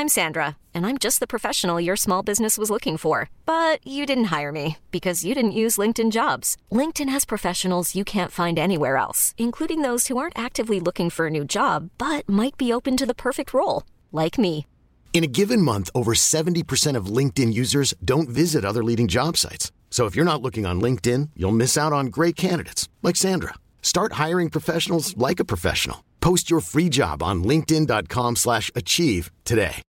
I'm Sandra, and I'm just the professional your small business was looking for. But you didn't hire me because you didn't use LinkedIn Jobs. LinkedIn has professionals you can't find anywhere else, including those who aren't actively looking for a new job, but might be open to the perfect role, like me. In a given month, over 70% of LinkedIn users don't visit other leading job sites. So if you're not looking on LinkedIn, you'll miss out on great candidates like Sandra. Start hiring professionals like a professional. Post your free job on linkedin.com/achieve today.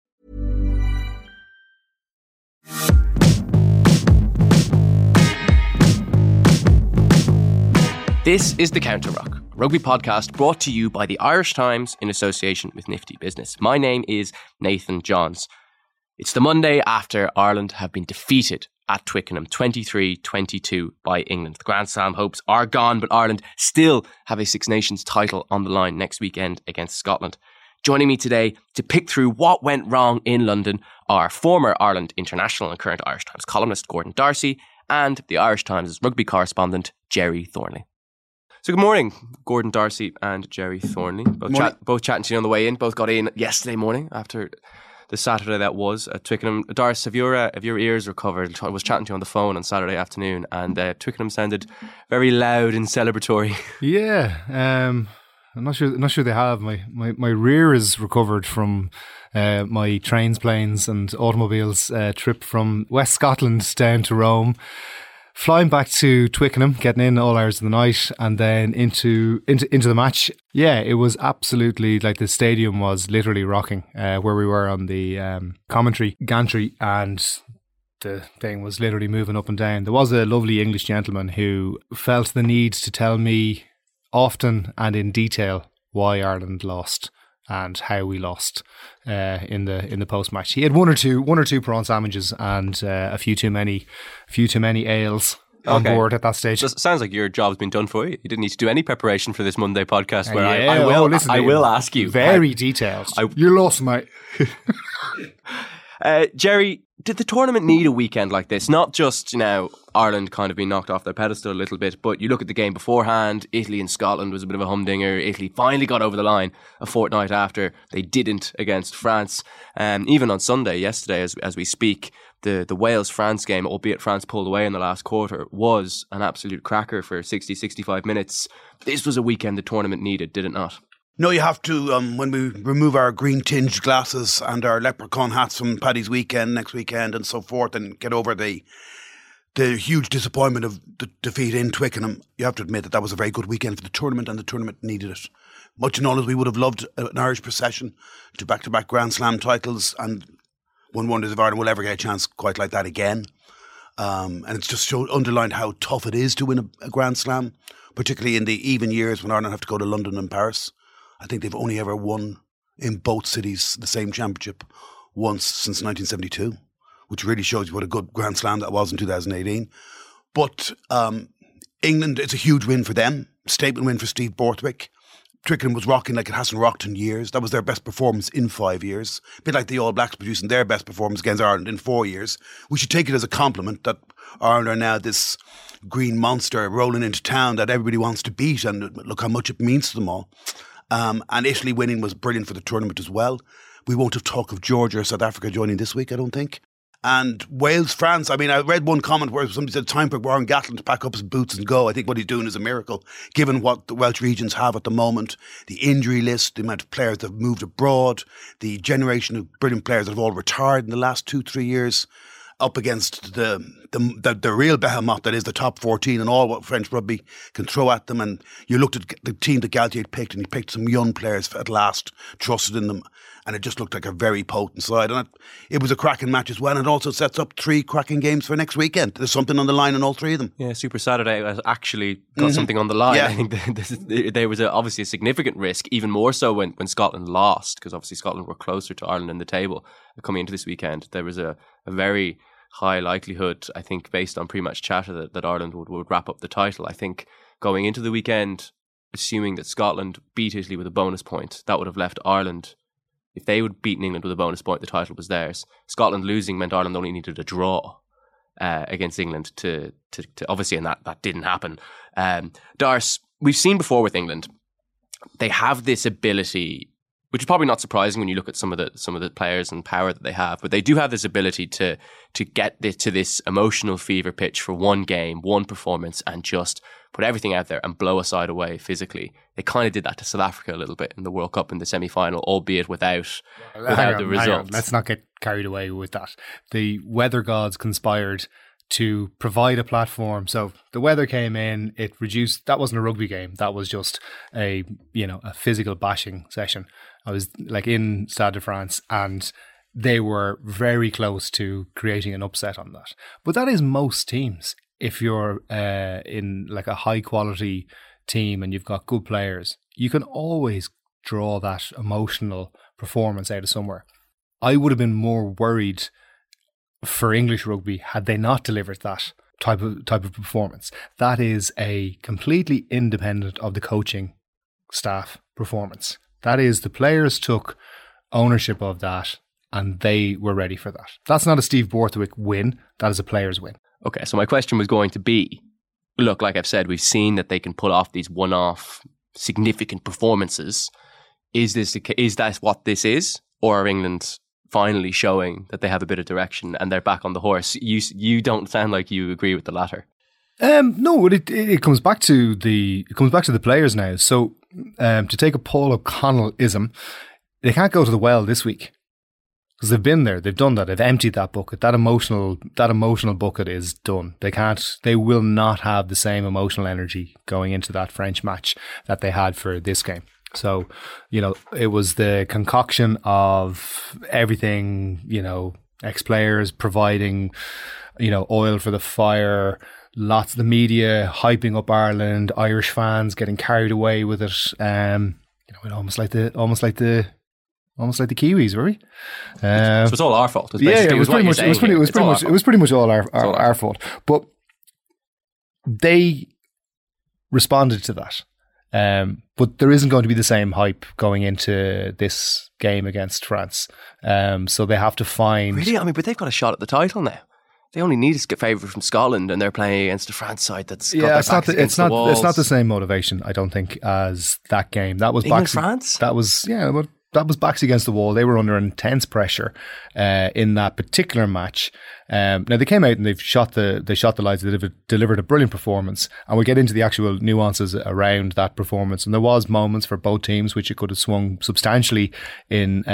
This is The Counter Rock, a rugby podcast brought to you by the Irish Times in association with Nifty Business. My name is Nathan Johns. It's the Monday after Ireland have been defeated at Twickenham 23-22 by England. The Grand Slam hopes are gone, but Ireland still have a Six Nations title on the line next weekend against Scotland. Joining me today to pick through what went wrong in London are former Ireland international and current Irish Times columnist Gordon D'Arcy and the Irish Times rugby correspondent Gerry Thornley. So good morning, Gordon D'Arcy and Gerry Thornley. Both chatting to you on the way in. Both got in yesterday morning after the Saturday that was at Twickenham. D'Arcy, have your ears recovered? I was chatting to you on the phone on Saturday afternoon, and Twickenham sounded very loud and celebratory. Yeah, I'm not sure they have. My rear is recovered from my trains, planes, and automobiles trip from West Scotland down to Rome. Flying back to Twickenham, getting in all hours of the night, and then into the match. Yeah, it was absolutely like the stadium was literally rocking where we were on the commentary gantry, and the thing was literally moving up and down. There was a lovely English gentleman who felt the need to tell me often and in detail why Ireland lost and how we lost in the post match. He had one or two prawn sandwiches and a few too many ales on board at that stage. So it sounds like your job's been done for you. You didn't need to do any preparation for this Monday podcast. Where I will ask you very detailed. You lost, mate. Gerry, did the tournament need a weekend like this? Not just, Ireland kind of being knocked off their pedestal a little bit, but you look at the game beforehand, Italy and Scotland was a bit of a humdinger. Italy finally got over the line a fortnight after they didn't against France. Even on Sunday, yesterday, as we speak, the Wales-France game, albeit France pulled away in the last quarter, was an absolute cracker for 60, 65 minutes. This was a weekend the tournament needed, did it not? No, you have to, when we remove our green-tinged glasses and our leprechaun hats from Paddy's weekend, next weekend and so forth, and get over the huge disappointment of the defeat in Twickenham, you have to admit that was a very good weekend for the tournament, and the tournament needed it. Much and all as we would have loved an Irish procession to back-to-back Grand Slam titles, and one wonders if Ireland will ever get a chance quite like that again. And it's just underlined how tough it is to win a Grand Slam, particularly in the even years when Ireland have to go to London and Paris. I think they've only ever won in both cities the same championship once since 1972, which really shows you what a good Grand Slam that was in 2018. But England, it's a huge win for them. Statement win for Steve Borthwick. Twickenham was rocking like it hasn't rocked in years. That was their best performance in 5 years. A bit like the All Blacks producing their best performance against Ireland in 4 years. We should take it as a compliment that Ireland are now this green monster rolling into town that everybody wants to beat, and look how much it means to them all. And Italy winning was brilliant for the tournament as well. We won't have talk of Georgia or South Africa joining this week, I don't think. And Wales, France, I read one comment where somebody said time for Warren Gatland to pack up his boots and go. I think what he's doing is a miracle, given what the Welsh regions have at the moment, the injury list, the amount of players that have moved abroad, the generation of brilliant players that have all retired in the last 2-3 years, up against the real behemoth that is the top 14 and all what French rugby can throw at them. And you looked at the team that Galtier picked, and he picked some young players at last, trusted in them, and it just looked like a very potent side. And it was a cracking match as well, and it also sets up 3 cracking games for next weekend. There's something on the line in all 3 of them. Yeah, Super Saturday has actually got something on the line. Yeah. I think there was obviously a significant risk, even more so when Scotland lost, because obviously Scotland were closer to Ireland in the table coming into this weekend. There was a very high likelihood, I think, based on pre-match chatter, that Ireland would wrap up the title. I think going into the weekend, assuming that Scotland beat Italy with a bonus point, that would have left Ireland, if they would beaten England with a bonus point, the title was theirs. Scotland losing meant Ireland only needed a draw against England to obviously, and that didn't happen. Darce, we've seen before with England, they have this ability which is probably not surprising when you look at some of the players and power that they have. But they do have this ability to get to this emotional fever pitch for one game, one performance, and just put everything out there and blow a side away physically. They kind of did that to South Africa a little bit in the World Cup in the semi-final, albeit without the results. Let's not get carried away with that. The weather gods conspired to provide a platform. So the weather came in, it reduced. That wasn't a rugby game. That was just a physical bashing session. I was like in Stade de France, and they were very close to creating an upset on that. But that is most teams. If you're in like a high quality team and you've got good players, you can always draw that emotional performance out of somewhere. I would have been more worried for English rugby had they not delivered that type of performance. That is a completely independent of the coaching staff performance. That is, the players took ownership of that and they were ready for that. That's not a Steve Borthwick win. That is a player's win. Okay, so my question was going to be, look, like I've said, we've seen that they can pull off these one-off significant performances. Is that what this is? Or are England finally showing that they have a bit of direction and they're back on the horse? You don't sound like you agree with the latter. No, it comes back to the players now. So to take a Paul O'Connell-ism, they can't go to the well this week because they've been there, they've done that, they've emptied that bucket. That emotional bucket is done. They will not have the same emotional energy going into that French match that they had for this game. So, it was the concoction of everything, ex-players providing, oil for the fire, lots of the media hyping up Ireland, Irish fans getting carried away with it. Almost like the Kiwis, were we? So it's all our fault. It was pretty much all our fault. But they responded to that. But there isn't going to be the same hype going into this game against France. So they have to find... Really? I mean, but they've got a shot at the title now. They only need to get favourite from Scotland, and they're playing against the France side that's got their backs against the walls. It's not the same motivation, I don't think, as that game. That was France? That was backs against the wall. They were under intense pressure in that particular match. Now they came out and they shot the lights. They delivered a brilliant performance, and we'll get into the actual nuances around that performance. And there was moments for both teams which it could have swung substantially in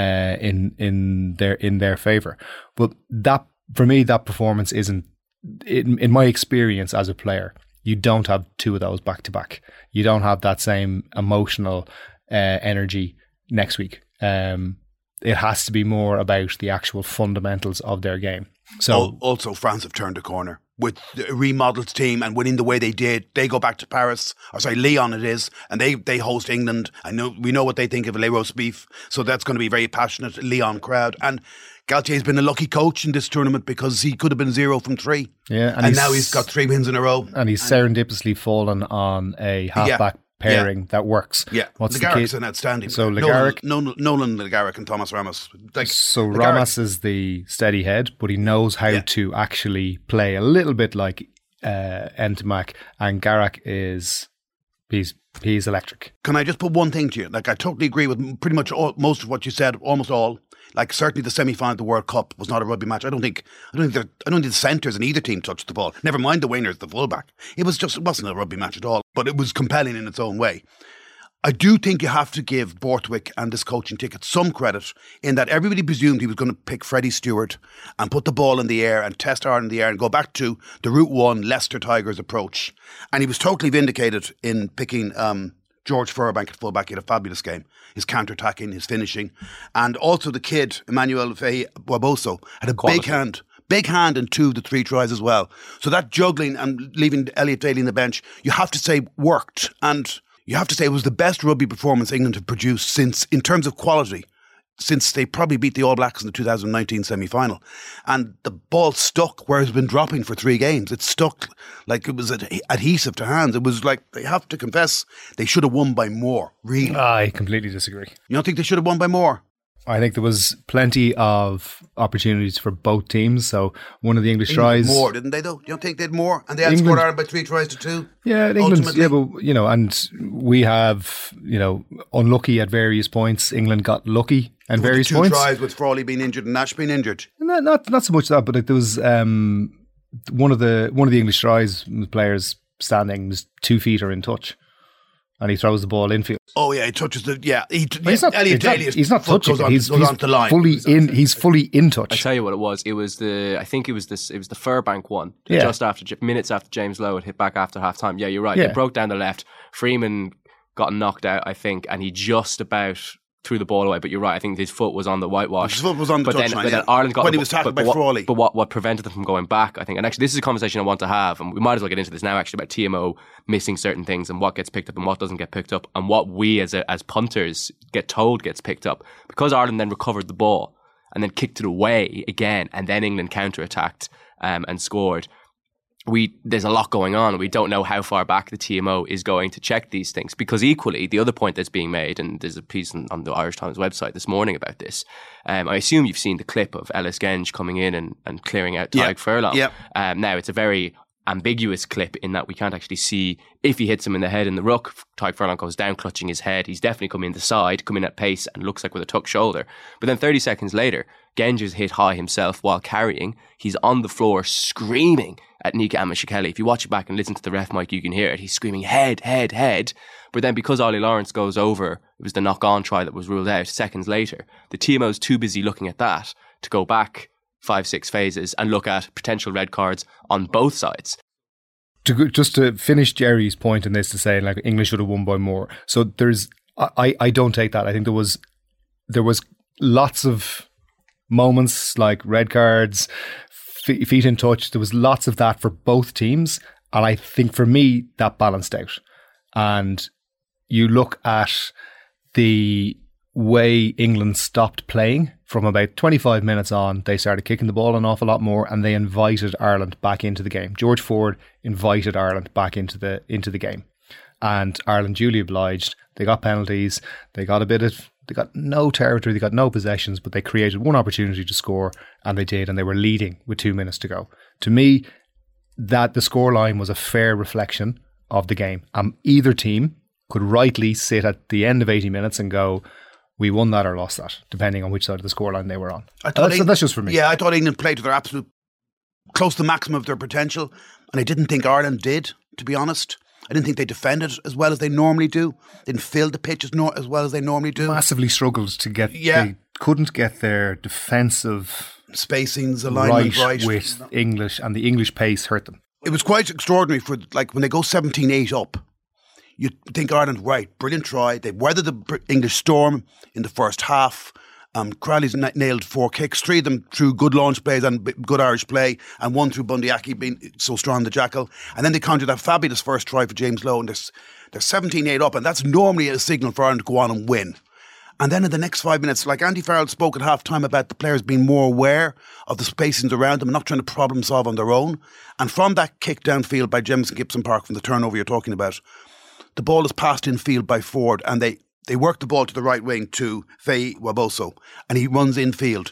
their favour. But that, for me, that performance isn't, in my experience as a player, you don't have two of those back to back. You don't have that same emotional energy next week. It has to be more about the actual fundamentals of their game. So also, France have turned a corner with the remodeled team and winning the way they did. They go back to Lyon it is, and they host England. We know what they think of Le Roast Beef, so that's going to be a very passionate Lyon crowd. And Galtier's been a lucky coach in this tournament because he could have been 0 from 3. Yeah, and now he's got 3 wins in a row. And he's serendipitously fallen on a halfback pairing that works. Yeah, LeGarrec's an outstanding. So LeGarrec, Nolan LeGarrec and Thomas Ramos. Ramos is the steady head, but he knows how to actually play a little bit like Ntamack, and Garrick he's electric. Can I just put one thing to you? I totally agree with pretty much most of what you said, almost all. Certainly the semi-final of the World Cup was not a rugby match. I don't think the centres in either team touched the ball. Never mind the wingers, the fullback. It wasn't a rugby match at all, but it was compelling in its own way. I do think you have to give Borthwick and this coaching ticket some credit in that everybody presumed he was going to pick Freddie Stewart and put the ball in the air and test Ireland in the air and go back to the Route 1 Leicester Tigers approach. And he was totally vindicated in picking George Furbank at fullback. He had a fabulous game. His counter-attacking, his finishing. And also the kid, Emmanuel Waboso, had a big hand in 2 of the 3 tries as well. So that juggling and leaving Elliot Daly on the bench, you have to say worked. And you have to say it was the best rugby performance England have produced since, in terms of quality, since they probably beat the All Blacks in the 2019 semi-final. And the ball stuck where it's been dropping for 3 games. It stuck like it was adhesive to hands. It was like, they have to confess, they should have won by more, really. I completely disagree. You don't think they should have won by more? I think there was plenty of opportunities for both teams. So one of the English tries, more, didn't they? Though you don't think they had more, and they outscored Ireland by 3 tries to 2. Yeah, England. Yeah, but and we have unlucky at various points. England got lucky at various points. 2 tries with Frawley being injured and Nash being injured. Not so much that, but there was one of the English tries. The players standing was 2 feet or in touch. And he throws the ball infield. Oh yeah, he touches the He's not touching it. He's fully in touch. I tell you what it was. It was the Furbank one. Yeah. Just after minutes after James Lowe had hit back after half time. Yeah, you're right. Yeah. He broke down the left. Freeman got knocked out, I think, and he just about threw the ball away. But you're right. I think his foot was on the whitewash. His foot was on the touchline. But then Ireland got when he was tackled by Frawley. But what prevented them from going back, I think, and actually this is a conversation I want to have, and we might as well get into this now actually, about TMO missing certain things and what gets picked up and what doesn't get picked up, and what we as punters get told gets picked up, because Ireland then recovered the ball and then kicked it away again, and then England counter-attacked and scored. There's a lot going on. We don't know how far back the TMO is going to check these things, because equally the other point that's being made, and there's a piece on the Irish Times website this morning about this. I assume you've seen the clip of Ellis Genge coming in and clearing out Tadhg Furlong. Yep. Now it's a very ambiguous clip in that we can't actually see if he hits him in the head in the ruck. Tadhg Furlong goes down clutching his head. He's definitely coming in the side, coming at pace, and looks like with a tucked shoulder. But then 30 seconds later, Genge is hit high himself while carrying. He's on the floor screaming at Nika Amashikeli. If you watch it back and listen to the ref mic, you can hear it. He's screaming, head, head, head. But then because Ollie Lawrence goes over, it was the knock-on try that was ruled out seconds later. The TMO's too busy looking at that to go back 5-6 phases and look at potential red cards on both sides. Just to finish Jerry's point in this, to say like England should have won by more. So I don't take that. I think there was lots of moments like red cards, feet in touch. There was lots of that for both teams, and I think for me that balanced out. And you look at the way England stopped playing from about 25 minutes on. They started kicking the ball an awful lot more, and they invited Ireland back into the game. George Ford invited Ireland back into the game, and Ireland duly obliged. They got penalties. They got no territory. They got no possessions, but they created one opportunity to score, and they did, and they were leading with 2 minutes to go. To me, that the scoreline was a fair reflection of the game. Either team could rightly sit at the end of 80 minutes and go, we won that or lost that, depending on which side of the scoreline they were on. That's just for me. Yeah, I thought England played to their absolute, close to the maximum of their potential, and I didn't think Ireland did, to be honest. I didn't think they defended as well as they normally do. They didn't fill the pitch as well as they normally do. Massively struggled to get. Yeah. They couldn't get their defensive spacings, alignment right with English, and the English pace hurt them. It was quite extraordinary for when they go 17-8 up. You think Ireland, right, brilliant try. They weathered the English storm in the first half. Crowley's nailed 4 kicks, 3 of them through good launch plays and good Irish play, and 1 through Bundy Aki being so strong, the Jackal. And then they countered that fabulous first try for James Lowe, and they're 17-8 up, and that's normally a signal for Ireland to go on and win. And then in the next 5 minutes, like Andy Farrell spoke at half time about the players being more aware of the spacings around them and not trying to problem solve on their own. And from that kick downfield by Jemison Gibson Park, from the turnover you're talking about, the ball is passed in field by Ford, and they work the ball to the right wing to Faye Waboso, and he runs in field.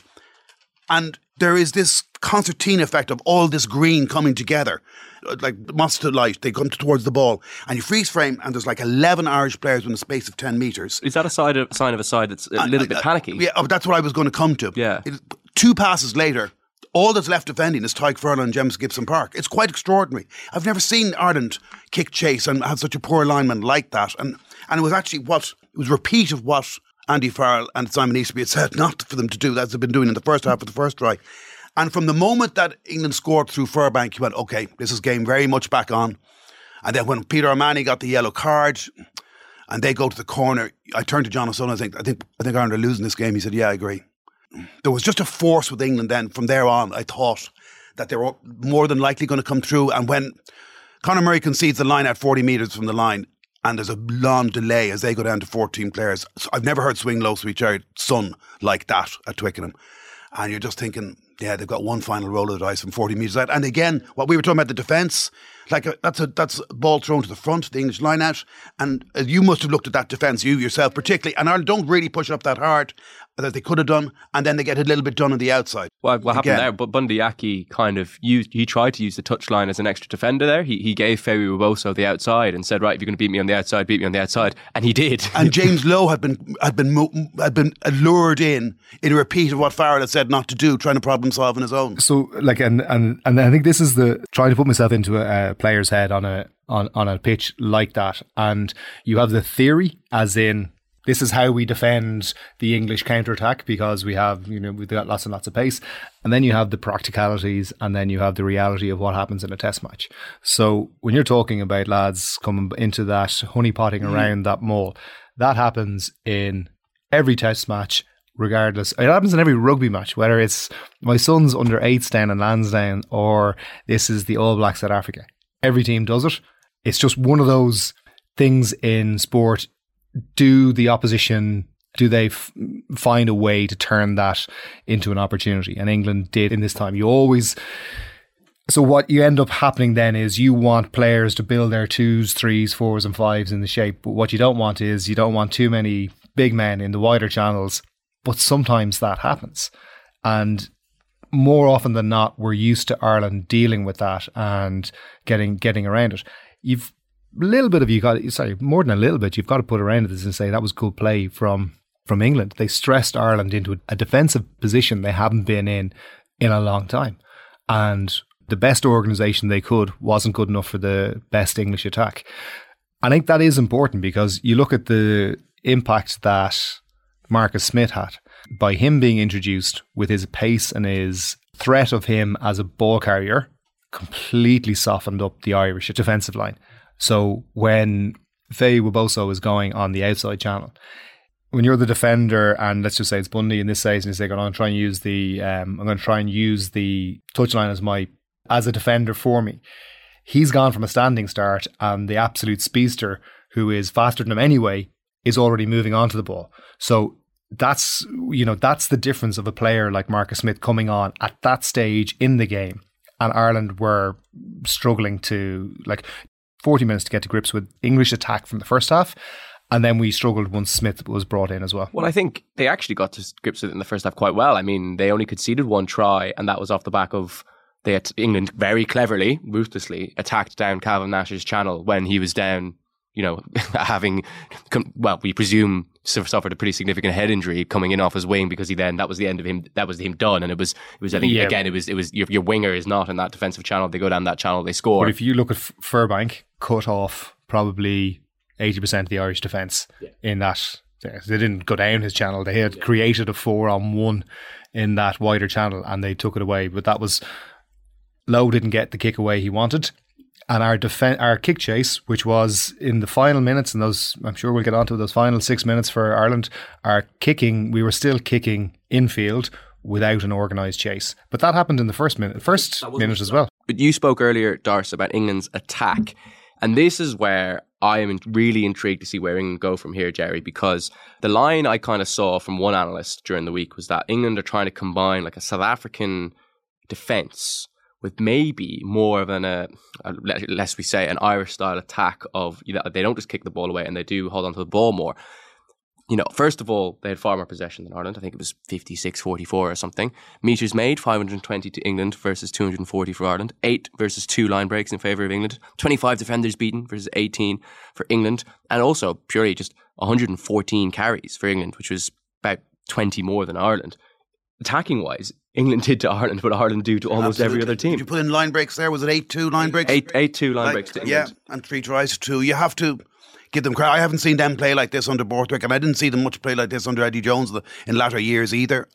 And there is this concertina effect of all this green coming together, like moths to light. They come towards the ball, and you freeze frame, and there's like 11 Irish players in the space of 10 metres. Is that a sign of a side that's a little bit panicky? Yeah, that's what I was going to come to. Yeah. 2 passes later, all that's left defending is Tadhg Furlong and Jemison Gibson Park. It's quite extraordinary. I've never seen Ireland kick chase and have such a poor alignment like that. And it was actually it was a repeat of what Andy Farrell and Simon Easterby had said not for them to do, as they've been doing in the first half of the first try. And from the moment that England scored through Furbank, you went, okay, this is game very much back on. And then when Peter O'Mahony got the yellow card and they go to the corner, I turned to John O'Sullivan and I think Ireland are losing this game. He said, yeah, I agree. There was just a force with England then. From there on, I thought that they were more than likely going to come through. And when Conor Murray concedes the line at 40 metres from the line, and there's a long delay as they go down to 14 players. I've never heard Swing Low, Sweet Chariot sung like that at Twickenham. And you're just thinking, yeah, they've got one final roll of the dice from 40 metres out. And again, what we were talking about, the defence, that's a ball thrown to the front, the English line out. And you must have looked at that defence, you yourself particularly. And Ireland don't really push up that hard. that they could have done, and then they get a little bit done on the outside. Well, what happened there? But Bundee Aki he tried to use the touchline as an extra defender there. He gave Femi Reboso the outside and said, right, if you're going to beat me on the outside, and he did. And James Lowe had been lured in a repeat of what Farrell had said not to do, trying to problem solve on his own. So, like, and I think this is the trying to put myself into a player's head on a pitch like that, and you have the theory, as in, this is how we defend the English counter-attack because we've got lots and lots of pace. And then you have the practicalities, and then you have the reality of what happens in a test match. So when you're talking about lads coming into that honeypotting around that mole, that happens in every test match, regardless. It happens in every rugby match, whether it's my son's under 8s down in Lansdowne or this is the All Blacks South Africa. Every team does it. It's just one of those things in sport. Do the opposition, do they find a way to turn that into an opportunity? And England did in this time. So what you end up happening then is you want players to build their 2s, 3s, 4s and 5s in the shape. But what you don't want is you don't want too many big men in the wider channels. But sometimes that happens. And more often than not, we're used to Ireland dealing with that and getting around it. More than a little bit, you've got to put around this and say that was good play from England. They stressed Ireland into a defensive position they haven't been in a long time. And the best organisation they could wasn't good enough for the best English attack. I think that is important because you look at the impact that Marcus Smith had by him being introduced with his pace and his threat of him as a ball carrier completely softened up the Irish defensive line. So when Femi Reboso is going on the outside channel, when you're the defender, and let's just say it's Bundee in this case, and he's like, I'm going to try and use the touchline as a defender for me. He's gone from a standing start, and the absolute speedster, who is faster than him anyway, is already moving on to the ball. So that's the difference of a player like Marcus Smith coming on at that stage in the game, and Ireland were struggling to 40 minutes to get to grips with English attack from the first half. And then we struggled once Smith was brought in as well. Well, I think they actually got to grips with it in the first half quite well. I mean, they only conceded one try, and that was off the back of England very cleverly, ruthlessly attacked down Calvin Nash's channel when he was down, we presume suffered a pretty significant head injury coming in off his wing, because that was the end of him. That was him done. And it was I think, again, it was your winger is not in that defensive channel. They go down that channel, they score. But if you look at Furbank, cut off probably 80% of the Irish defence in that. They didn't go down his channel. They had created a 4-on-1 in that wider channel and they took it away. But that was, Lowe didn't get the kick away he wanted. And our kick chase, which was in the final minutes, and those, I'm sure we'll get onto those final 6 minutes for Ireland, we were still kicking infield without an organised chase. But that happened in the first minute as well. But you spoke earlier, Darce, about England's attack. And this is where I am really intrigued to see where England go from here, Jerry, because the line I kind of saw from one analyst during the week was that England are trying to combine like a South African defence with maybe more of lest we say, an Irish style attack of, they don't just kick the ball away and they do hold on to the ball more. First of all, they had far more possession than Ireland. I think it was 56-44 or something. Meters made, 520 to England versus 240 for Ireland. 8 versus 2 line breaks in favour of England. 25 defenders beaten versus 18 for England. And also, purely just 114 carries for England, which was about 20 more than Ireland. Attacking-wise, England did to Ireland what Ireland do to almost every other team. Did you put in line breaks there? Was it 8-2 line breaks? 8-2 line breaks to England. Yeah, and 3 tries to 2. You have to give them credit. I haven't seen them play like this under Borthwick, and I didn't see them much play like this under Eddie Jones in latter years either.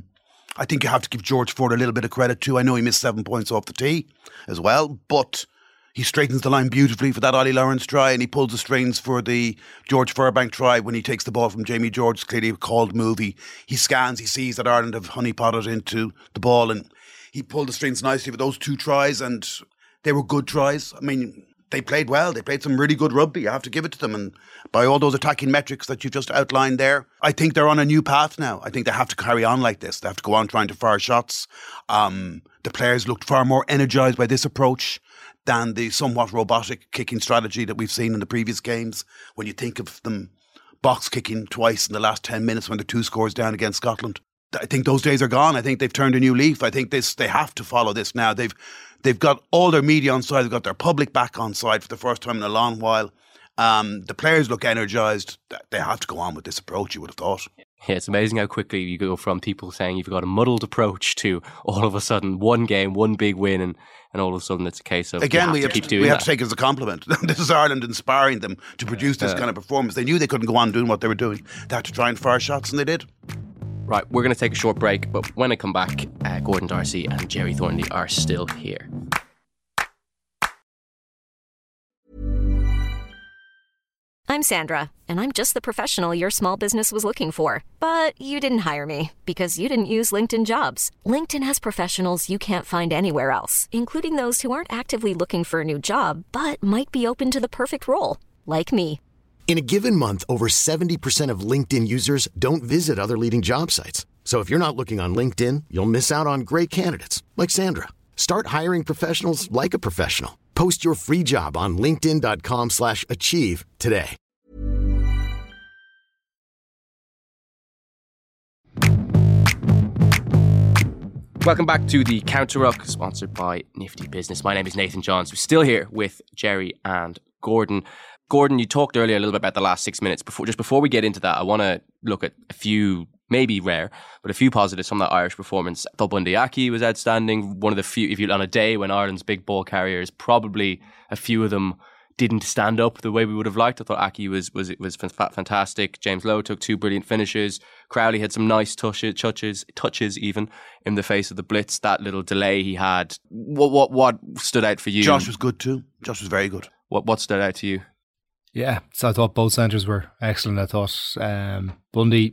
I think you have to give George Ford a little bit of credit too. I know he missed 7 points off the tee as well, but he straightens the line beautifully for that Ollie Lawrence try, and he pulls the strings for the George Furbank try when he takes the ball from Jamie George. It's clearly a called move. He scans, he sees that Ireland have honeypotted into the ball, and he pulled the strings nicely for those 2 tries, and they were good tries. I mean, they played well. They played some really good rugby. I have to give it to them. And by all those attacking metrics that you just outlined there, I think they're on a new path now. I think they have to carry on like this. They have to go on trying to fire shots. The players looked far more energised by this approach than the somewhat robotic kicking strategy that we've seen in the previous games. When you think of them box kicking twice in the last 10 minutes when they're 2 scores down against Scotland. I think those days are gone. I think they've turned a new leaf. I think they have to follow this now. They've got all their media on side. They've got their public back on side for the first time in a long while. The players look energised. They have to go on with this approach, you would have thought. Yeah, it's amazing how quickly you go from people saying you've got a muddled approach to all of a sudden one game, one big win, and all of a sudden it's a case of again we have to take it as a compliment. This is Ireland inspiring them to produce this kind of performance. They knew they couldn't go on doing what they were doing. They had to try and fire shots, and they did. Right, we're going to take a short break, but when I come back, Gordon Darcy and Jerry Thornley are still here. I'm Sandra, and I'm just the professional your small business was looking for. But you didn't hire me because you didn't use LinkedIn Jobs. LinkedIn has professionals you can't find anywhere else, including those who aren't actively looking for a new job, but might be open to the perfect role, like me. In a given month, over 70% of LinkedIn users don't visit other leading job sites. So if you're not looking on LinkedIn, you'll miss out on great candidates like Sandra. Start hiring professionals like a professional. Post your free job on linkedin.com/achieve today. Welcome back to the Counter Ruck, sponsored by Nifty Business. My name is Nathan Johns. We're still here with Jerry and Gordon. Gordon, you talked earlier a little bit about the last 6 minutes. Before we get into that, I want to look at a few, maybe rare, but a few positives from that Irish performance. I thought Bundee Aki was outstanding. One of the few, if you on a day when Ireland's big ball carriers, probably a few of them didn't stand up the way we would have liked. I thought Aki was fantastic. James Lowe took 2 brilliant finishes. Crowley had some nice touches even in the face of the blitz. That little delay he had. What stood out for you? Josh was good too. Josh was very good. What stood out to you? Yeah, so I thought both centres were excellent. I thought Bundee,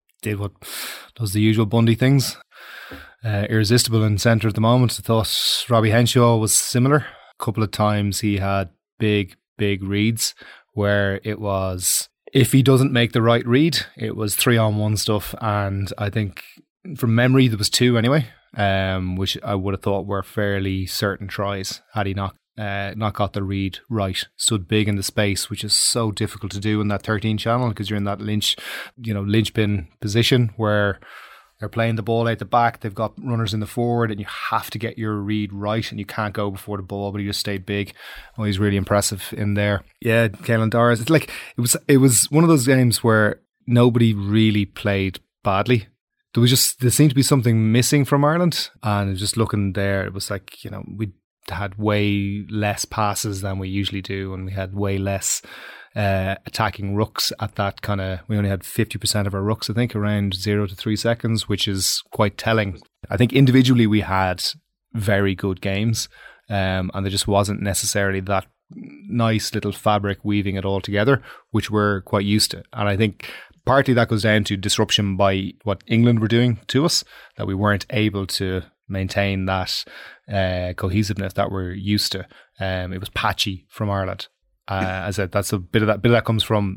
does the usual Bundee things. Irresistible in centre at the moment. I thought Robbie Henshaw was similar. A couple of times he had big reads where it was, if he doesn't make the right read, it was 3-on-1 stuff. And I think from memory there was 2 anyway, which I would have thought were fairly certain tries had he not got the read right. Stood big in the space, which is so difficult to do in that 13 channel because you're in that linchpin position where they're playing the ball out the back, they've got runners in the forward, and you have to get your read right, and you can't go before the ball. But he just stayed big. Oh, he's really impressive in there. Yeah, Caelan Doris. It's like it was one of those games where nobody really played badly. There seemed to be something missing from Ireland, and just looking there, it was like, we had way less passes than we usually do, and we had way less attacking rucks at that kind of. We only had 50% of our rucks, I think, around 0 to 3 seconds, which is quite telling. I think individually we had very good games, and there just wasn't necessarily that nice little fabric weaving it all together, which we're quite used to. And I think partly that goes down to disruption by what England were doing to us, that we weren't able to maintain that cohesiveness that we're used to. It was patchy from Ireland. As I said, that's a lot of that comes from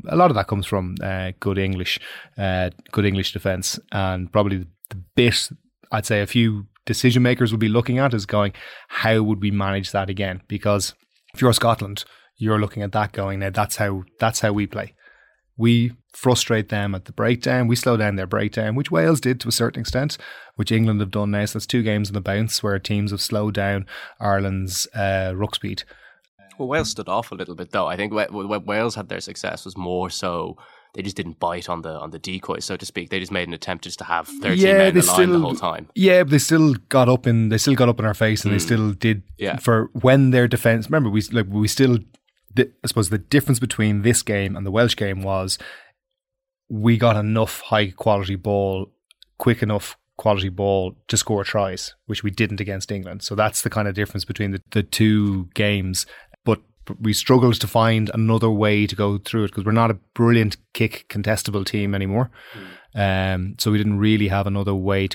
good English defence, and probably the bit I'd say a few decision makers would be looking at is going, how would we manage that again? Because if you're Scotland, you're looking at that going, now that's how we play. We frustrate them at the breakdown. We slow down their breakdown, which Wales did to a certain extent, which England have done now. So that's 2 games in the bounce where teams have slowed down Ireland's ruck speed. Well, Wales stood off a little bit, though. I think when Wales had their success was more so they just didn't bite on the decoy, so to speak. They just made an attempt just to have their team out of the line the whole time. Yeah, but they still got up in our face, and they still did. Yeah. For when their defence. Remember, we still. I suppose the difference between this game and the Welsh game was we got enough high quality ball, quick enough quality ball to score tries, which we didn't against England. So that's the kind of difference between the 2 games. But we struggled to find another way to go through it because we're not a brilliant kick contestable team anymore. So we didn't really have another way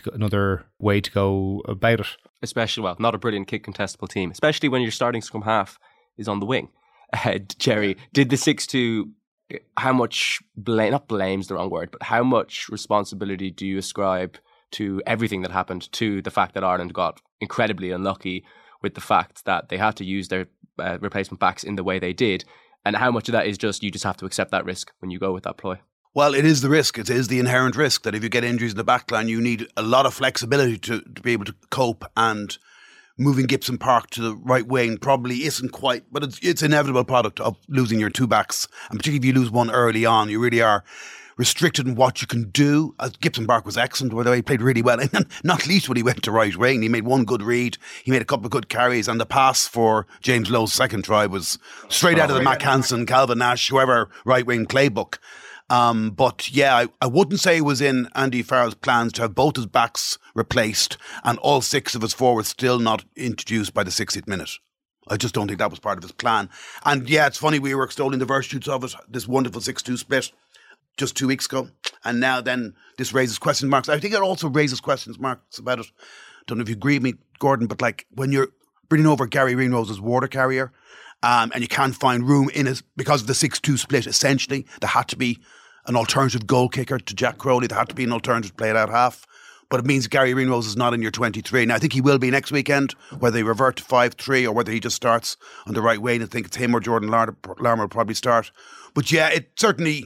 to go about it. Especially, not a brilliant kick contestable team, especially when your starting scrum half is on the wing. Jerry, did the 6-2, how much not blame's the wrong word, but how much responsibility do you ascribe to everything that happened to the fact that Ireland got incredibly unlucky with the fact that they had to use their replacement backs in the way they did? And how much of that is just, you just have to accept that risk when you go with that ploy? Well, it is the risk. It is the inherent risk that if you get injuries in the back line, you need a lot of flexibility to be able to cope, and moving Gibson Park to the right wing probably isn't quite, but it's inevitable product of losing your two backs. And particularly if you lose one early on, you really are restricted in what you can do. Gibson Park was excellent, by the way, he played really well, and not least when he went to right wing. He made one good read, he made a couple of good carries, and the pass for James Lowe's second try was straight out of the Mac Hansen, Calvin Nash, whoever right wing playbook. But yeah, I wouldn't say it was in Andy Farrell's plans to have both his backs replaced and all six of his forwards still not introduced by the 60th minute. I just don't think that was part of his plan. And yeah, it's funny, we were extolling the virtues of it, this wonderful 6-2 split just 2 weeks ago. And now then this raises question marks. I think it also raises question marks about it. Don't know if you agree with me, Gordon, but like when you're bringing over Gary Ringrose as water carrier, and you can't find room in it because of the 6-2 split, essentially, there had to be an alternative goal kicker to Jack Crowley. There had to be an alternative play at out half. But it means Gary Ringrose is not in your 23. Now, I think he will be next weekend, whether they revert to 5-3 or whether he just starts on the right wing. I think it's him or Jordan Larmour will probably start. But yeah, it certainly,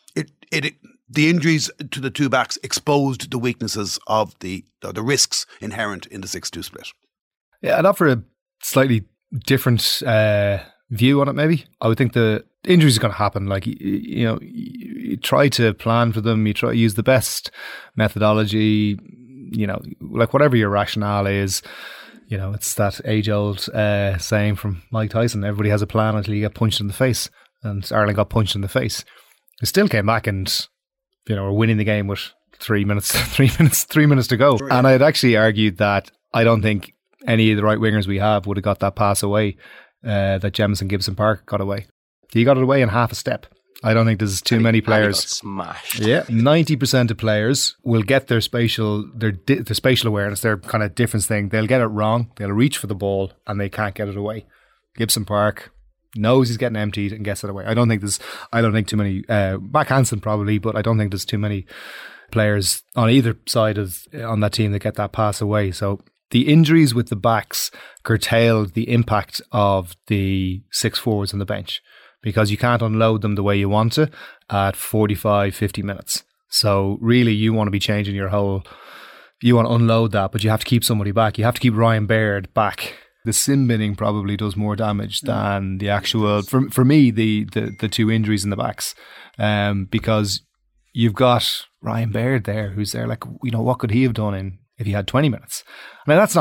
the injuries to the two backs exposed the weaknesses of the risks inherent in the 6-2 split. Yeah, I'd offer a slightly different view on it, maybe. I would think the injuries are going to happen. Like, you try to plan for them, you try to use the best methodology, like whatever your rationale is. It's that age-old saying from Mike Tyson, everybody has a plan until you get punched in the face. And Ireland got punched in the face. They still came back and, were winning the game with 3 minutes to go. Sure, yeah. And I'd actually argued that I don't think any of the right wingers we have would have got that pass away that Jamison Gibson Park got away. He got it away in half a step. I don't think there's too many players. Got smashed. Yeah, 90% of players will get their spatial awareness, their kind of difference thing. They'll get it wrong. They'll reach for the ball and they can't get it away. Gibson Park knows he's getting emptied and gets it away. I don't think too many. Mac Hansen probably, but I don't think there's too many players on either side on that team that get that pass away. So the injuries with the backs curtailed the impact of the six forwards on the bench, because you can't unload them the way you want to at 45, 50 minutes. So really you want to be changing you want to unload that, but you have to keep somebody back. You have to keep Ryan Baird back. The sin binning probably does more damage than the actual, for me, the two injuries in the backs. Because you've got Ryan Baird there, who's there like, what could he have done if he had 20 minutes? Now that's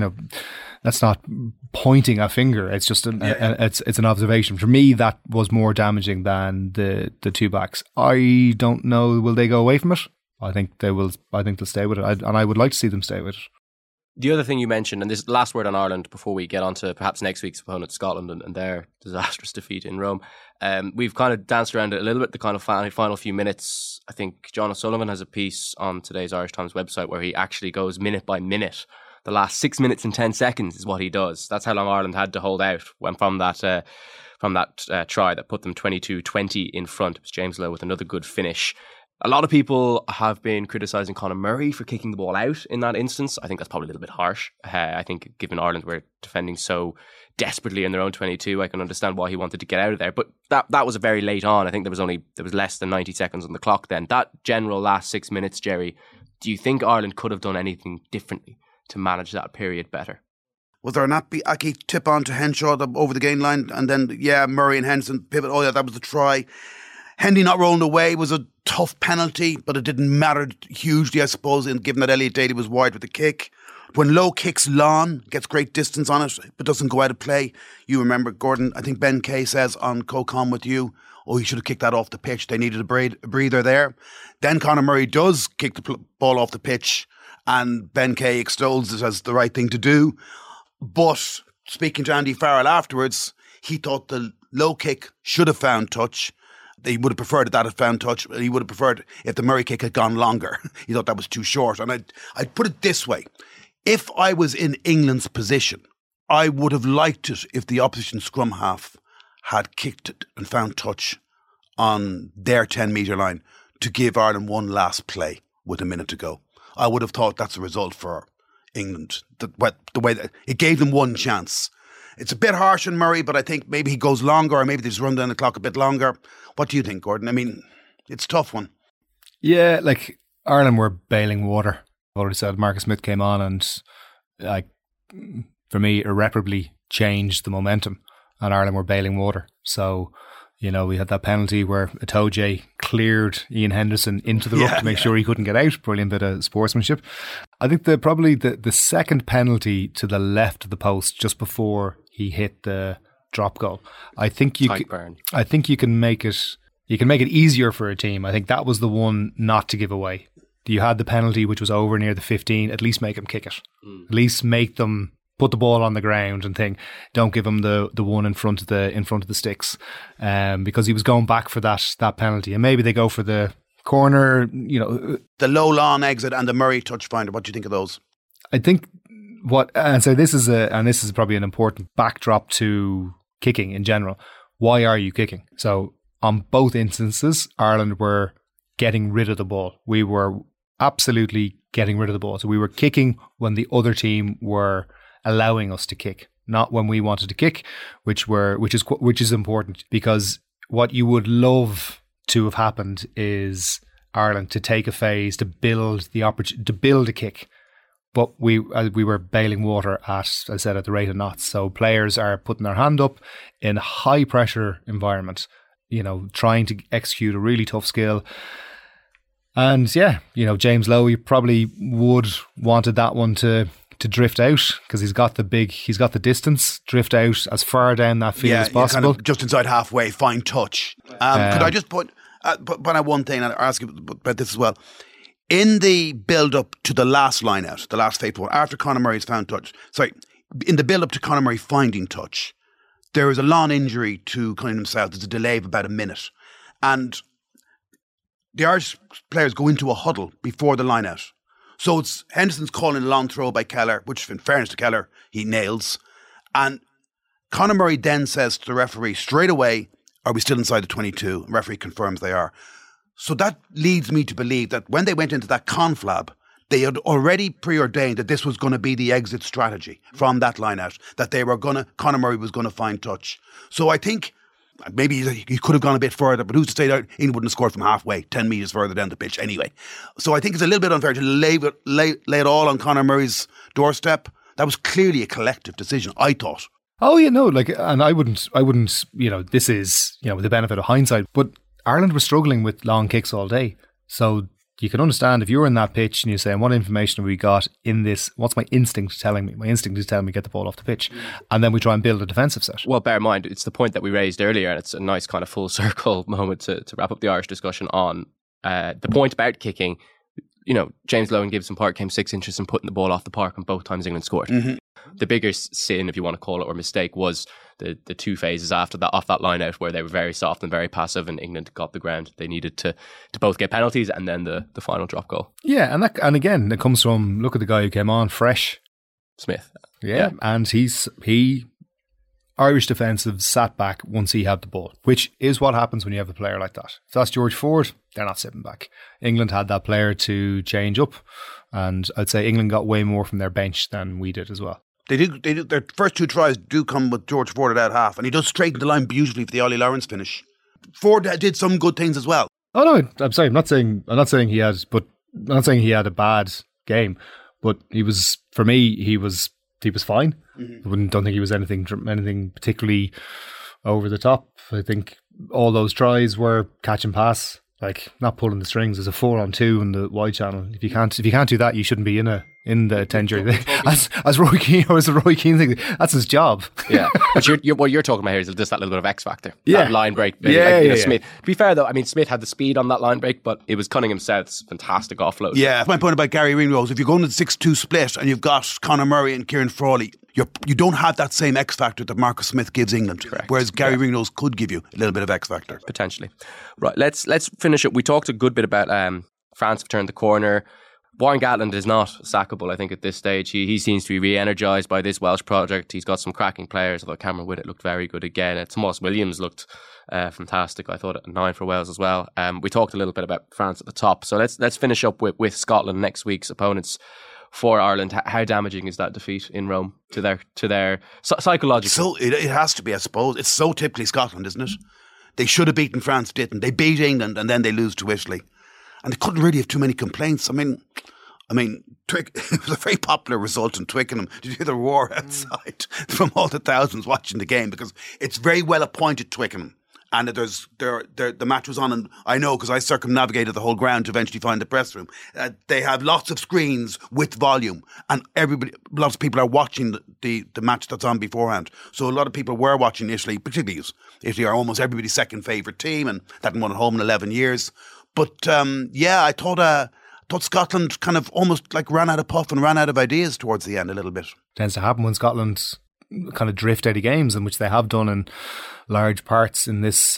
not pointing a finger. It's just it's an observation. For me, that was more damaging than the two backs. I don't know. Will they go away from it? I think they will. I think they'll stay with it, and I would like to see them stay with it. The other thing you mentioned, and this is the last word on Ireland before we get on to perhaps next week's opponent, Scotland, and their disastrous defeat in Rome. We've kind of danced around it a little bit, the kind of final few minutes. I think John O'Sullivan has a piece on today's Irish Times website where he actually goes minute by minute. The last 6 minutes and 10 seconds is what he does. That's how long Ireland had to hold out from that try that put them 22-20 in front. It was James Lowe with another good finish. A lot of people have been criticising Conor Murray for kicking the ball out in that instance. I think that's probably a little bit harsh. I think given Ireland were defending so desperately in their own 22, I can understand why he wanted to get out of there. But that was a very late on. I think there was less than 90 seconds on the clock then. That general last 6 minutes, Jerry, do you think Ireland could have done anything differently to manage that period better? Was there an Aki tip on to Henshaw over the gain line? And then, Murray and Henson pivot. Oh, yeah, that was the try. Hendy not rolling away was a tough penalty, but it didn't matter hugely, I suppose, given that Elliot Daly was wide with the kick. When Lowe kicks Lon, gets great distance on it, but doesn't go out of play. You remember, Gordon, I think Ben Kay says on Co-Com with you, he should have kicked that off the pitch. They needed a breather there. Then Conor Murray does kick the ball off the pitch, and Ben Kay extols it as the right thing to do. But speaking to Andy Farrell afterwards, he thought the low kick should have found touch. He would have preferred that had found touch. He would have preferred if the Murray kick had gone longer. He thought that was too short. And I'd put it this way. If I was in England's position, I would have liked it if the opposition scrum half had kicked it and found touch on their 10-metre line to give Ireland one last play with a minute to go. I would have thought that's a result for England. The way that it gave them one chance. It's a bit harsh on Murray, but I think maybe he goes longer, or maybe they just run down the clock a bit longer. What do you think, Gordon? I mean, It's a tough one. Yeah, like Ireland were bailing water. I've already said Marcus Smith came on and, like, for me, irreparably changed the momentum, and Ireland were bailing water. So, you know, we had that penalty where Itoje cleared Ian Henderson into the ruck to make sure he couldn't get out. Brilliant bit of sportsmanship. I think probably the second penalty to the left of the post just before he hit the drop goal. I think you can make it easier for a team. I think that was the one not to give away. You had the penalty which was over near the 15. At least make them kick it. At least make them put the ball on the ground and think, don't give him the one in front of the sticks, because he was going back for that penalty, and maybe they go for the corner. You know, the low lawn exit and the Murray touch finder. What do you think of those? I think this is probably an important backdrop to kicking in general. Why are you kicking? So on both instances, Ireland were getting rid of the ball. We were absolutely getting rid of the ball. So we were kicking when the other team were allowing us to kick, not when we wanted to kick, which is important, because what you would love to have happened is Ireland to take a phase to build a kick. But we were bailing water at, as I said, at the rate of knots. So players are putting their hand up in a high pressure environment, you know, trying to execute a really tough skill. And yeah, you know, James Lowe, you probably would wanted that one to drift out, because he's got the distance, drift out as far down that field as possible. Kind of just inside halfway, fine touch. Could I just put on one thing and ask you about this as well? In the build-up to the last line-out, the last fateful one, after Conor Murray's found touch, in the build-up to Conor Murray finding touch, there was a long injury to Cunningham South. There's a delay of about a minute. And the Irish players go into a huddle before the line-out. So it's Henderson's calling a long throw by Keller, which in fairness to Keller, he nails. And Conor Murray then says to the referee straight away, are we still inside the 22? And the referee confirms they are. So that leads me to believe that when they went into that conflab, they had already preordained that this was going to be the exit strategy from that line out, that Conor Murray was going to find touch. So I think maybe he could have gone a bit further, but who's to say that England wouldn't have scored from halfway, 10 metres further down the pitch anyway. So I think it's a little bit unfair to lay it all on Conor Murray's doorstep. That was clearly a collective decision, I thought. Oh, yeah, no, and I wouldn't, you know, this is, you know, with the benefit of hindsight, but Ireland was struggling with long kicks all day. So you can understand if you were in that pitch and you're saying, what information have we got in this? What's my instinct telling me? My instinct is telling me get the ball off the pitch. And then we try and build a defensive set. Well, bear in mind, it's the point that we raised earlier, and it's a nice kind of full circle moment to wrap up the Irish discussion on the point about kicking. You know, James Lowe and Gibson Park came 6 inches and putting the ball off the park, and both times England scored. Mm-hmm. The bigger sin, if you want to call it, or mistake, was the two phases after that, off that line out, where they were very soft and very passive, and England got the ground. They needed to both get penalties and then the final drop goal. Yeah, and again, it comes from, look at the guy who came on fresh, Smith. Yeah. And Irish defensive sat back once he had the ball, which is what happens when you have a player like that. If that's George Ford, they're not sitting back. England had that player to change up, and I'd say England got way more from their bench than we did as well. They do. Their first two tries do come with George Ford at half, and he does straighten the line beautifully for the Ollie Lawrence finish. Ford did some good things as well. Oh no, I'm sorry. I'm not saying he had a bad game, but he was, for me, he was fine. Mm-hmm. I don't think he was anything particularly over the top. I think all those tries were catch and pass, like not pulling the strings. There's a 4-on-2 in the wide channel. If you can't do that, you shouldn't be in the 10 jersey. As Roy Keane, thing, that's his job. Yeah, but what you're talking about here is just that little bit of X factor. Yeah, that line break. Smith. To be fair though, I mean, Smith had the speed on that line break, but it was Cunningham South's fantastic offload. Yeah, my point about Gary Ringrose, if you're going to the 6-2 split and you've got Conor Murray and Kieran Frawley, you don't have that same X factor that Marcus Smith gives England. Correct. Whereas Gary Ringrose could give you a little bit of X factor. Potentially. Right, let's finish it. We talked a good bit about France have turned the corner. Warren Gatland is not sackable, I think, at this stage. He seems to be re-energised by this Welsh project. He's got some cracking players, although Cameron Whitted looked very good again. Tomas Williams looked fantastic, I thought, at 9 for Wales as well. We talked a little bit about France at the top. So let's finish up with Scotland, next week's opponents for Ireland. How damaging is that defeat in Rome to their psychological? So it has to be, I suppose. It's so typically Scotland, isn't it? They should have beaten France, didn't. They beat England and then they lose to Italy. And they couldn't really have too many complaints. I mean, it was a very popular result in Twickenham. Did you hear the roar outside from all the thousands watching the game? Because it's very well appointed, Twickenham. And the match was on, and I know because I circumnavigated the whole ground to eventually find the press room. They have lots of screens with volume, and lots of people are watching the match that's on beforehand. So a lot of people were watching Italy, particularly Italy are almost everybody's second favourite team, and they hadn't won at home in 11 years. But I thought Scotland kind of almost like ran out of puff and ran out of ideas towards the end a little bit. Tends to happen when Scotland kind of drift out of games, in which they have done in large parts in this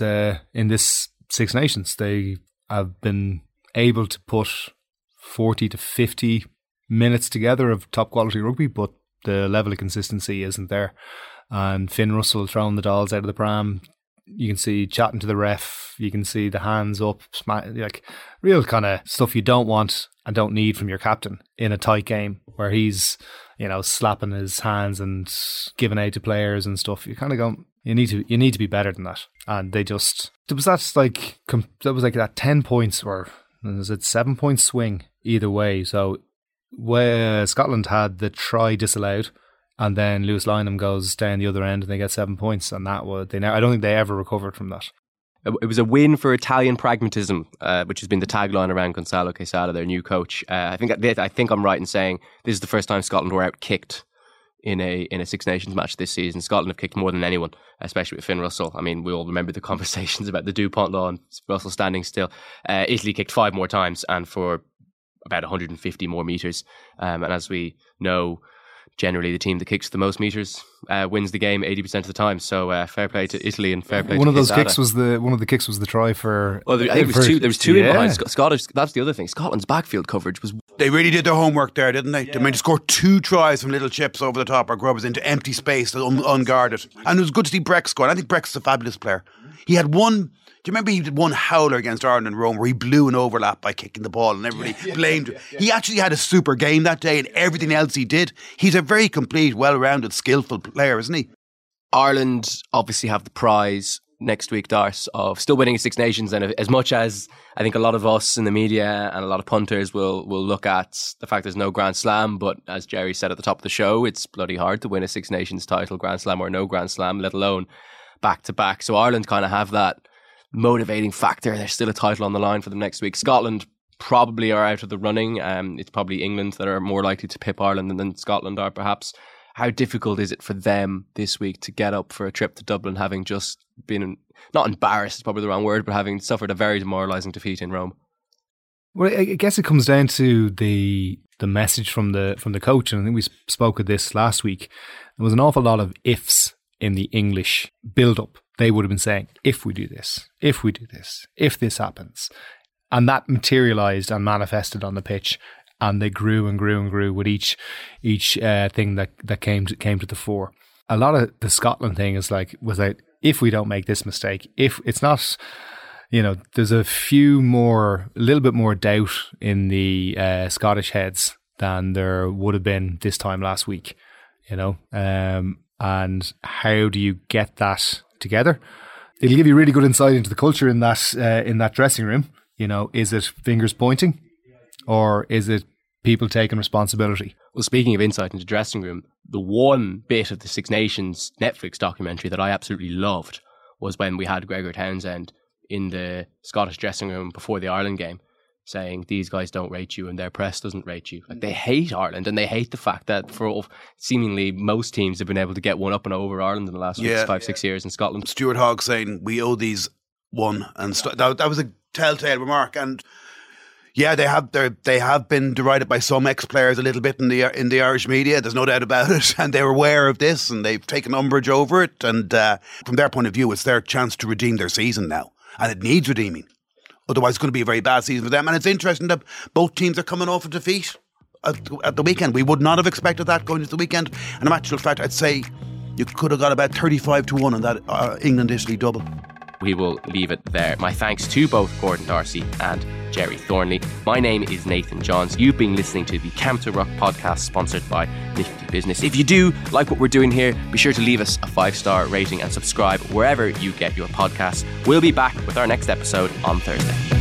Six Nations. They have been able to put 40 to 50 minutes together of top quality rugby, but the level of consistency isn't there. And Finn Russell throwing the dolls out of the pram, you can see chatting to the ref, you can see the hands up, like real kind of stuff you don't want and don't need from your captain in a tight game where he's, slapping his hands and giving aid to players and stuff. You kind of go, you need to be better than that. And that was like that 10 points or was it 7 point swing either way. So where Scotland had the try disallowed, and then Lewis Lynham goes down the other end and they get 7 points, and I don't think they ever recovered from that. It was a win for Italian pragmatism, which has been the tagline around Gonzalo Quesada, their new coach. I think I'm right in saying this is the first time Scotland were out-kicked in a Six Nations match this season. Scotland have kicked more than anyone, especially with Finn Russell. I mean, we all remember the conversations about the DuPont law and Russell standing still. Italy kicked 5 more times and for about 150 more metres. And as we know, generally the team that kicks the most metres wins the game 80% of the time. So fair play to Italy and fair play to Quesada. One of the kicks was the try for... Well, I think there was two in behind. Scottish, that's the other thing. Scotland's backfield coverage was... They really did their homework there, didn't they? Yeah. They managed to score 2 tries from little chips over the top or grubbers into empty space, unguarded. And it was good to see Breck score. I think Breck's a fabulous player. He had one... Do you remember he did one howler against Ireland and Rome where he blew an overlap by kicking the ball and everybody blamed him? He actually had a super game that day and everything else he did. He's a very complete, well-rounded, skillful player, isn't he? Ireland obviously have the prize next week, Darce, of still winning Six Nations. And as much as I think a lot of us in the media and a lot of punters will look at the fact there's no Grand Slam, but as Jerry said at the top of the show, it's bloody hard to win a Six Nations title, Grand Slam or no Grand Slam, let alone back-to-back. So Ireland kind of have that motivating factor. There's still a title on the line for them next week. Scotland probably are out of the running. It's probably England that are more likely to pip Ireland than Scotland are, perhaps. How difficult is it for them this week to get up for a trip to Dublin, having just been, not embarrassed is probably the wrong word, but having suffered a very demoralising defeat in Rome? Well, I guess it comes down to the message from the coach, and I think we spoke of this last week. There was an awful lot of ifs in the English build-up. They would have been saying, if we do this, if this happens. And that materialised and manifested on the pitch, and they grew and grew and grew with each thing that came to the fore. A lot of the Scotland thing was like, if we don't make this mistake, if it's not, there's a little bit more doubt in the Scottish heads than there would have been this time last week, and how do you get that together? It'll give you really good insight into the culture in that dressing room. Is it fingers pointing, or is it people taking responsibility? Well, speaking of insight into dressing room, the one bit of the Six Nations Netflix documentary that I absolutely loved was when we had Gregor Townsend in the Scottish dressing room before the Ireland game, saying these guys don't rate you and their press doesn't rate you. Like, they hate Ireland, and they hate the fact that for seemingly most teams have been able to get one up and over Ireland in the last 5-6 years in Scotland. Stuart Hogg saying we owe these one, and that was a telltale remark. And yeah, they have been derided by some ex-players a little bit in the Irish media. There's no doubt about it, and they're aware of this, and they've taken umbrage over it. And from their point of view, it's their chance to redeem their season now, and it needs redeeming. Otherwise, it's going to be a very bad season for them. And it's interesting that both teams are coming off a defeat at the weekend. We would not have expected that going into the weekend. And in actual fact, I'd say you could have got about 35-1 on that England-Italy double. we will leave it there. My thanks to both Gordon Darcy and Jerry Thornley. My name is Nathan Johns. You've been listening to the Camp to Rock podcast, sponsored by Nifty Business. If you do like what we're doing here, be sure to leave us a 5-star rating and subscribe wherever you get your podcasts. We'll be back with our next episode on Thursday.